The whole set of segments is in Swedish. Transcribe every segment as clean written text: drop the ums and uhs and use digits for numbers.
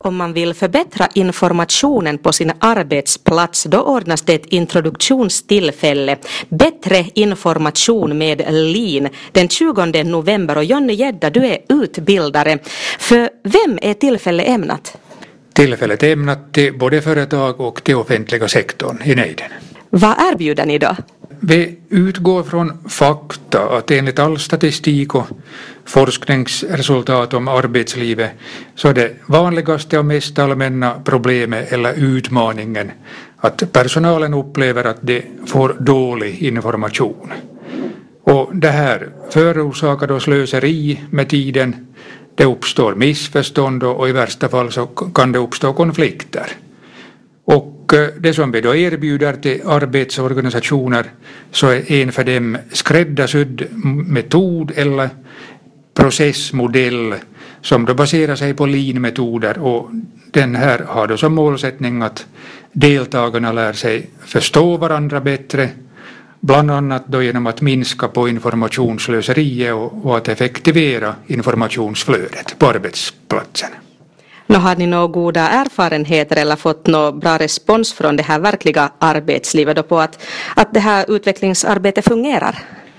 Om man vill förbättra informationen på sin arbetsplats, då ordnas det ett introduktionstillfälle. Bättre information med Lean den 20 november. Och Jonny Gedda, du är utbildare. För vem är tillfället ämnat? Tillfället är ämnat till både företag och till offentliga sektorn i Neiden. Vad erbjuder ni då? Vi utgår från fakta att enligt all statistik och forskningsresultat om arbetslivet så är det vanligaste och mest allmänna problemet eller utmaningen att personalen upplever att de får dålig information. Och det här förorsakar då slöseri med tiden. Det uppstår missförstånd och i värsta fall så kan det uppstå konflikter. Och det som vi då erbjuder till arbetsorganisationer så är en för dem skräddarsydd metod eller processmodell som då baserar sig på Lean-metoder, och den här har då som målsättning att deltagarna lär sig förstå varandra bättre, bland annat då genom att minska på informationsslöseriet och att effektivera informationsflödet på arbetsplatsen. Har ni några goda erfarenheter eller fått någon bra respons från det här verkliga arbetslivet då på att det här utvecklingsarbetet fungerar?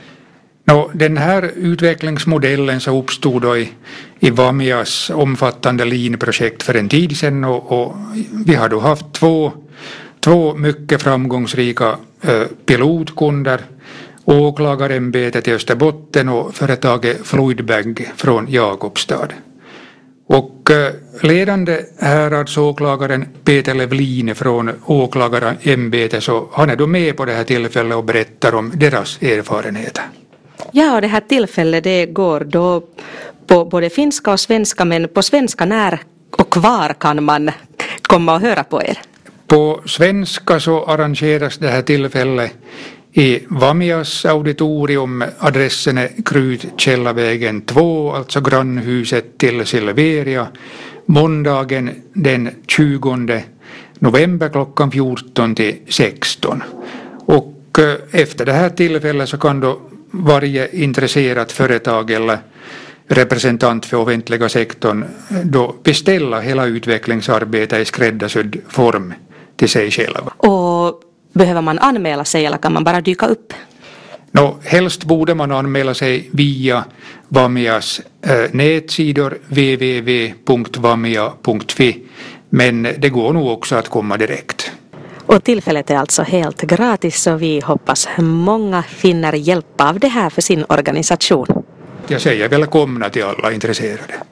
Den här utvecklingsmodellen så uppstod då i Vamias omfattande Lean-projekt för en tid sedan, och vi har då haft två mycket framgångsrika pilotkunder, åklagarämbetet i Österbotten och företaget Fluidbag från Jakobstad. Och ledande häradsåklagaren Peter Levlin från åklagarämbetet, så han är då med på det här tillfället och berättar om deras erfarenheter. Ja, och det här tillfället det går då på både finska och svenska, men på svenska när och var kan man komma och höra på er? På svenska så arrangeras det här tillfället i Vamias auditorium. Adressen är Krytkällarvägen 2, alltså grannhuset till Silveria, måndagen den 20 november klockan 14 till 16. Och efter det här tillfället så kan då varje intresserat företag eller representant för offentliga sektorn då beställa hela utvecklingsarbetet i skräddarsydd form till sig själv. Och behöver man anmäla sig eller kan man bara dyka upp? Helst borde man anmäla sig via Vamias nätsidor www.vamia.fi, men det går nog också att komma direkt. Och tillfället är alltså helt gratis, så vi hoppas många finner hjälp av det här för sin organisation. Jag säger välkomna till alla intresserade.